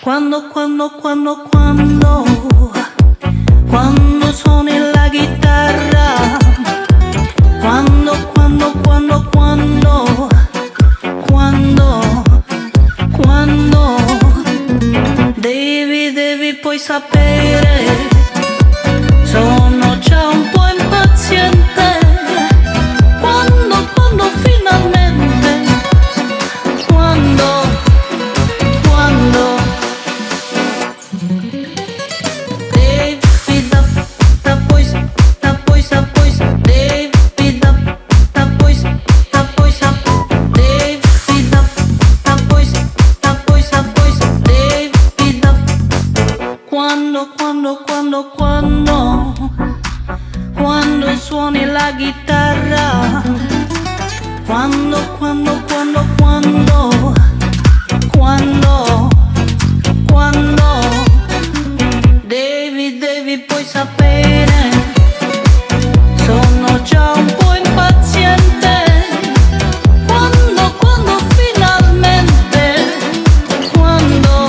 Quando suoni la chitarra, quando devi poi sapere, sono già un po' impaziente, quando finalmente, quando quando suoni la chitarra, quando devi poi sapere, sono già un po' impaziente, quando finalmente, quando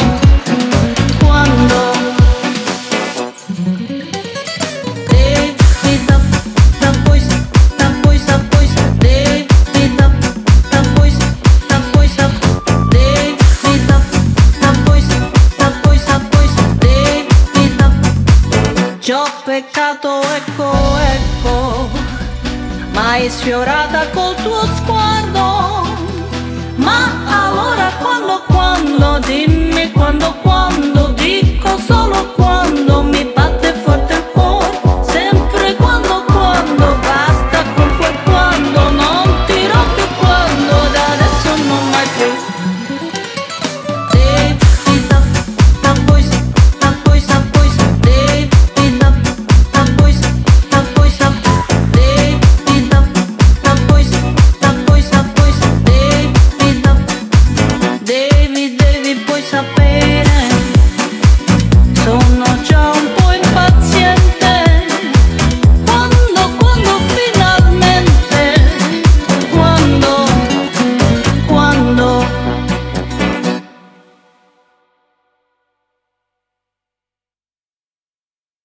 ci ho peccato, ecco, ma hai sfiorata col tuo sguardo. Ma allora quando, dimmi quando, dico solo quando, mi batte forte il cuore, sempre quando, basta con quel quando, non dirò più quando, da adesso non mai più. Devi poi sapere.